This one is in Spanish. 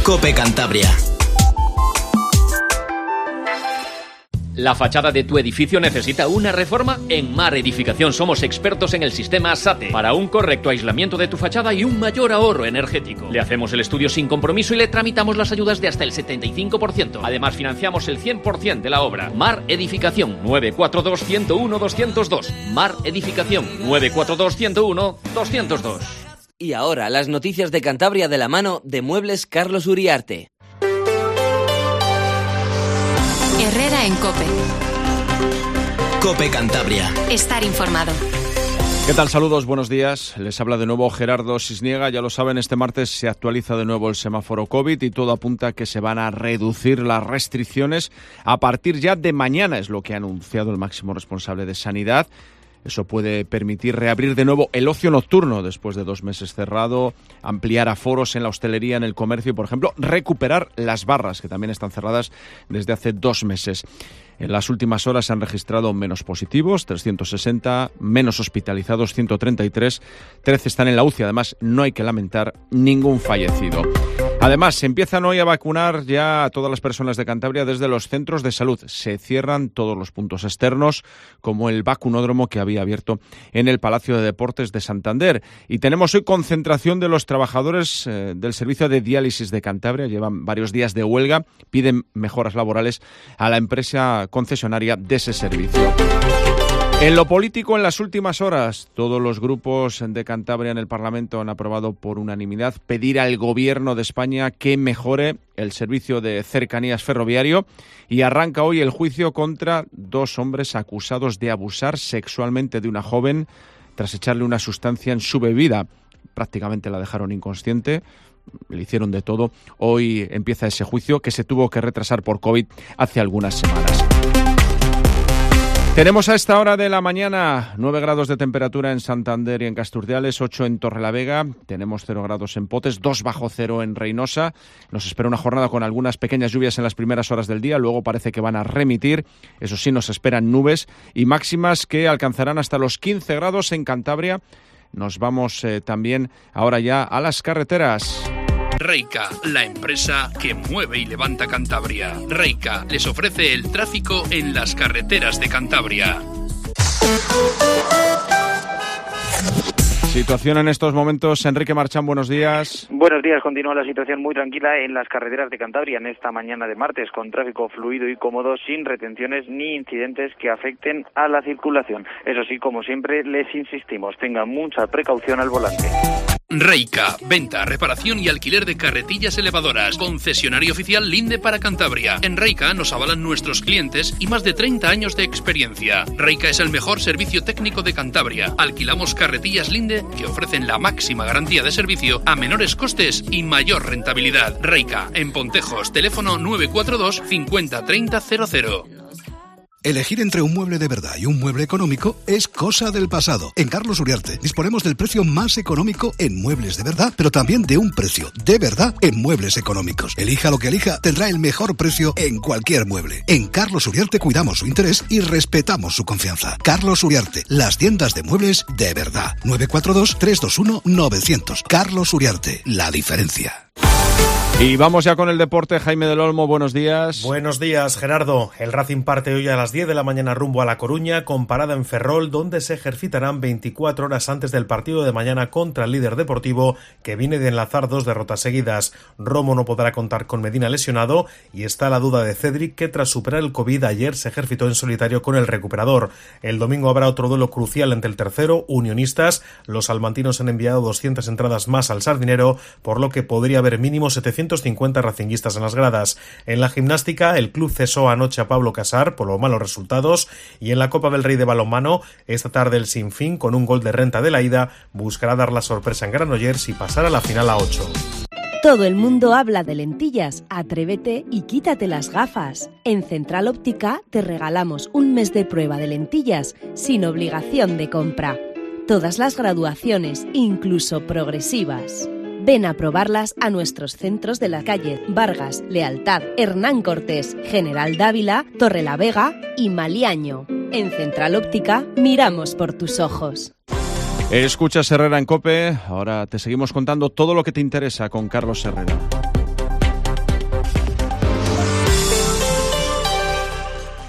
COPE Cantabria. ¿La fachada de tu edificio necesita una reforma? En Mar Edificación somos expertos en el sistema SATE para un correcto aislamiento de tu fachada y un mayor ahorro energético. Le hacemos el estudio sin compromiso y le tramitamos las ayudas de hasta el 75%. Además, financiamos el 100% de la obra. Mar Edificación, 942-101-202. Mar Edificación, 942-101-202. Y ahora, las noticias de Cantabria de la mano de Muebles Carlos Uriarte. Herrera en COPE. COPE Cantabria. Estar informado. ¿Qué tal? Saludos, buenos días. Les habla de nuevo Gerardo Sisniega. Ya lo saben, este martes se actualiza de nuevo el semáforo COVID y todo apunta a que se van a reducir las restricciones a partir ya de mañana, es lo que ha anunciado el máximo responsable de Sanidad. Eso puede permitir reabrir de nuevo el ocio nocturno después de 2 meses cerrado, ampliar aforos en la hostelería, en el comercio y, por ejemplo, recuperar las barras, que también están cerradas desde hace 2 meses. En las últimas horas se han registrado menos positivos, 360, menos hospitalizados, 133, 13 están en la UCI. Además, no hay que lamentar ningún fallecido. Además, se empiezan hoy a vacunar ya a todas las personas de Cantabria desde los centros de salud. Se cierran todos los puntos externos, como el vacunódromo que había abierto en el Palacio de Deportes de Santander. Y tenemos hoy concentración de los trabajadores del servicio de diálisis de Cantabria. Llevan varios días de huelga, piden mejoras laborales a la empresa concesionaria de ese servicio. En lo político, en las últimas horas, todos los grupos de Cantabria en el Parlamento han aprobado por unanimidad pedir al Gobierno de España que mejore el servicio de cercanías ferroviario y arranca hoy el juicio contra 2 hombres acusados de abusar sexualmente de una joven tras echarle una sustancia en su bebida. Prácticamente la dejaron inconsciente. Le hicieron de todo. Hoy empieza ese juicio que se tuvo que retrasar por COVID hace algunas semanas. Tenemos a esta hora de la mañana 9 grados de temperatura en Santander y en Casturdiales, 8 en Torrelavega, tenemos 0 grados en Potes, 2 bajo cero en Reynosa. Nos espera una jornada con algunas pequeñas lluvias en las primeras horas del día, luego parece que van a remitir. Eso sí, nos esperan nubes y máximas que alcanzarán hasta los 15 grados en Cantabria. Nos vamos también ahora ya a las carreteras. Reica, la empresa que mueve y levanta Cantabria. Reica les ofrece el tráfico en las carreteras de Cantabria. Situación en estos momentos. Enrique Marchán, buenos días. Buenos días. Continúa la situación muy tranquila en las carreteras de Cantabria en esta mañana de martes, con tráfico fluido y cómodo, sin retenciones ni incidentes que afecten a la circulación. Eso sí, como siempre, les insistimos, tengan mucha precaución al volante. Reica, venta, reparación y alquiler de carretillas elevadoras. Concesionario oficial Linde para Cantabria. En Reica nos avalan nuestros clientes y más de 30 años de experiencia. Reica es el mejor servicio técnico de Cantabria. Alquilamos carretillas Linde que ofrecen la máxima garantía de servicio a menores costes y mayor rentabilidad. Reica, en Pontejos, teléfono 942 50 30 00. Elegir entre un mueble de verdad y un mueble económico es cosa del pasado. En Carlos Uriarte disponemos del precio más económico en muebles de verdad, pero también de un precio de verdad en muebles económicos. Elija lo que elija, tendrá el mejor precio en cualquier mueble. En Carlos Uriarte cuidamos su interés y respetamos su confianza. Carlos Uriarte, las tiendas de muebles de verdad. 942-321-900. Carlos Uriarte, la diferencia. Y vamos ya con el deporte. Jaime del Olmo, buenos días. Buenos días, Gerardo. El Racing parte hoy a las 10 de la mañana rumbo a La Coruña, con parada en Ferrol, donde se ejercitarán 24 horas antes del partido de mañana contra el líder deportivo, que viene de enlazar 2 derrotas seguidas. Romo no podrá contar con Medina lesionado y está la duda de Cedric, que tras superar el COVID ayer se ejercitó en solitario con el recuperador. El domingo habrá otro duelo crucial ante el tercero, Unionistas. Los salmantinos han enviado 200 entradas más al Sardinero, por lo que podría haber mínimo 750 racinguistas en las gradas. En la gimnástica, el club cesó anoche a Pablo Casar por los malos resultados, y en la Copa del Rey de balonmano, esta tarde el Sinfín, con un gol de renta de la ida, buscará dar la sorpresa en Granollers y pasar a la final a 8. Todo el mundo habla de lentillas. Atrévete y quítate las gafas. En Central Óptica te regalamos un mes de prueba de lentillas sin obligación de compra. Todas las graduaciones, incluso progresivas. Ven a probarlas a nuestros centros de la calle Vargas, Lealtad, Hernán Cortés, General Dávila, Torrelavega y Maliaño. En Central Óptica miramos por tus ojos. Escuchas Herrera en COPE. Ahora te seguimos contando todo lo que te interesa con Carlos Herrera.